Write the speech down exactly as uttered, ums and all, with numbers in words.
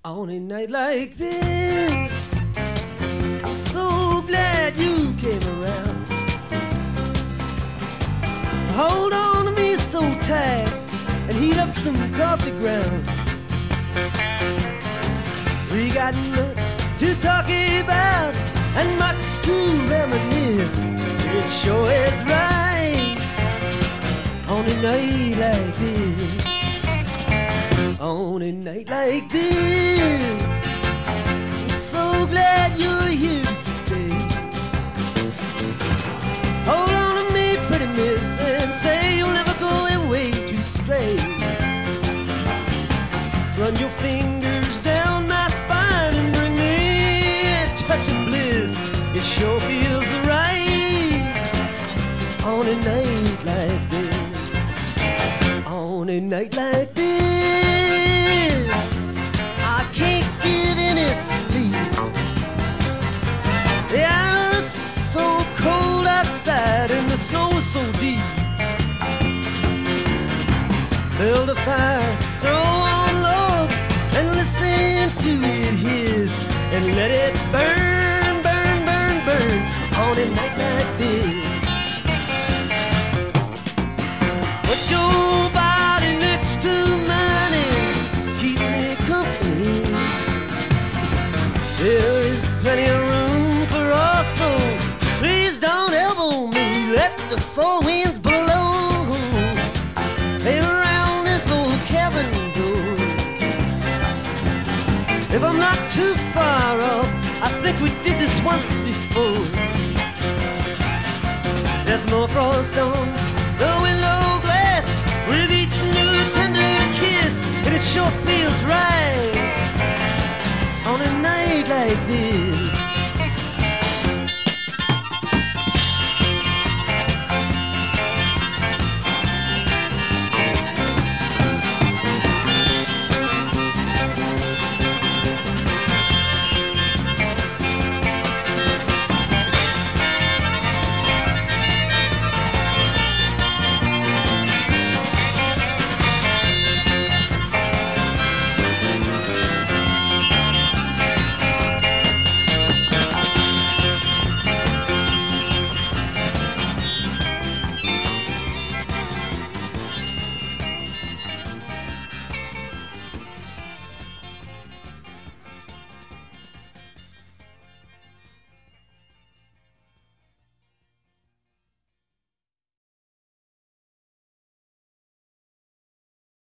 On a night like this, I'm so glad you came around. Hold on to me so tight and heat up some coffee ground. We got much to talk about and much to reminisce. It sure is right on a night like this. On a night like this, I'm so glad you're here to stay. Hold on to me, pretty miss, and say you'll never go away to stray. Run your fingers down my spine and bring me a touch of bliss. It sure feels right on a night like this. On a night like this, I can't get any sleep. The air is so cold outside and the snow is so deep. Build a fire, throw on logs, and listen to it hiss, and let it burn, burn, burn, burn on a night like this. Put your body next to mine and keep me company. There is plenty of room for us, so please don't elbow me. Let the four winds blow. Hey, around this old cabin door. If I'm not too far off, I think we did this once before. There's more frost on